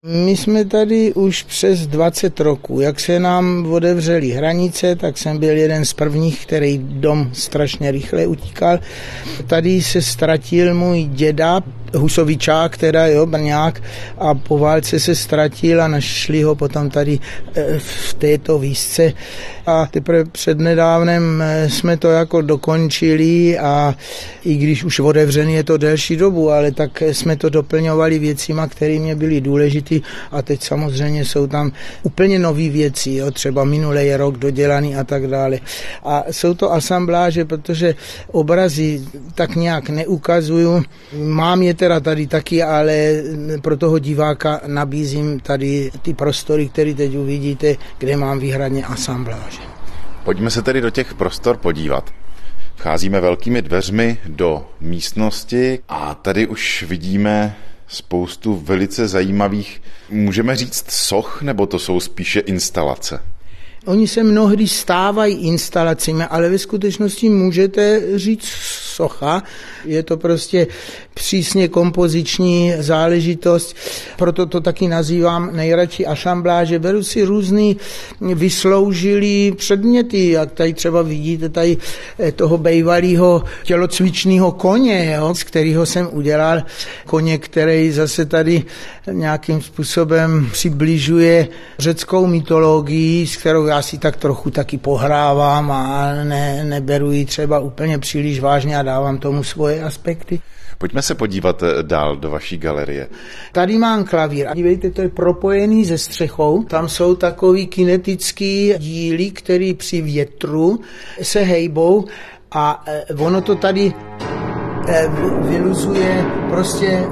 My jsme tady už přes 20 roků. Jak se nám otevřely hranice, tak jsem byl jeden z prvních, který dom strašně rychle utíkal. Tady se ztratil můj děda, Husovičák, Brňák, a po válce se ztratil a našli ho potom tady v této výšce. A teprve přednedávnem jsme to jako dokončili a i když už otevřený je to delší dobu, ale tak jsme to doplňovali věcima, které mě byly důležité a teď samozřejmě jsou tam úplně nové věci, jo, třeba minulý rok dodělaný a tak dále. A jsou to asambláže, protože obrazy tak nějak neukazuju. Mám je teda tady taky, ale pro toho diváka nabízím tady ty prostory, které teď uvidíte, kde mám výhradně asambláže. Pojďme se tedy do těch prostor podívat. Vcházíme velkými dveřmi do místnosti a tady už vidíme spoustu velice zajímavých, můžeme říct soch, nebo to jsou spíše instalace? Oni se mnohdy stávají instalacemi, ale ve skutečnosti můžete říct socha. Je to prostě přísně kompoziční záležitost, proto to taky nazývám nejradši asambláže. Beru si různý vysloužilý předměty, jak tady třeba vidíte tady toho bejvalého tělocvičného koně, jo, z kterého jsem udělal koně, který zase tady nějakým způsobem přibližuje řeckou mytologii, s kterou já si tak trochu taky pohrávám a neberu ji třeba úplně příliš vážně a dávám tomu svoje aspekty. Pojďme se podívat dál do vaší galerie. Tady mám klavír a dívejte, to je propojený se střechou. Tam jsou takový kinetický díly, který při větru se hejbou a ono to tady vyluzuje prostě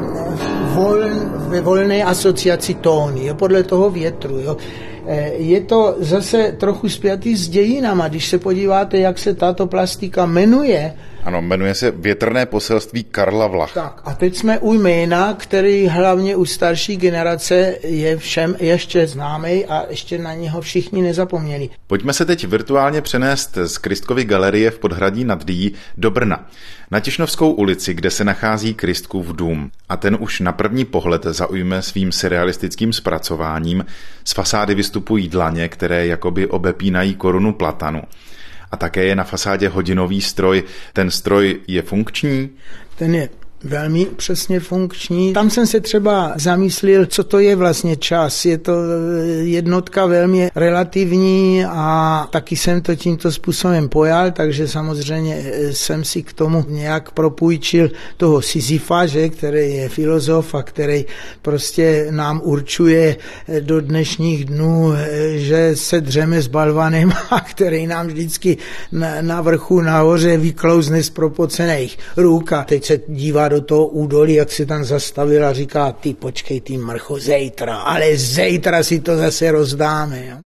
ve volné asociaci tóny, jo, podle toho větru. Jo. Je to zase trochu spjatý s dějinama, když se podíváte, jak se tato plastika jmenuje. Ano, jmenuje se Větrné poselství Karla Vlacha. Tak, a teď jsme u jména, který hlavně u starší generace je všem ještě známý a ještě na něho všichni nezapomněli. Pojďme se teď virtuálně přenést z Kristkovy galerie v Podhradí nad Dyjí do Brna. Na Tišnovskou ulici, kde se nachází Kristkův dům. A ten už na první pohled zaujme svým surrealistickým zpracováním. Z fasády vystupují dlaně, které jakoby obepínají korunu platanu. A také je na fasádě hodinový stroj. Ten stroj je funkční? Ten je velmi přesně funkční. Tam jsem se třeba zamyslel, co to je vlastně čas. Je to jednotka velmi relativní a taky jsem to tímto způsobem pojal, takže samozřejmě jsem si k tomu nějak propůjčil toho Sisyfa, který je filozof a který prostě nám určuje do dnešních dnů, že se dřeme s balvanem a který nám vždycky na vrchu nahoře vyklouzne z propocených ruk a teď se dívá do toho údolí, jak se tam zastavil a říká, ty počkej, ty mrcho, zítra, ale zítra si to zase rozdáme. Jo?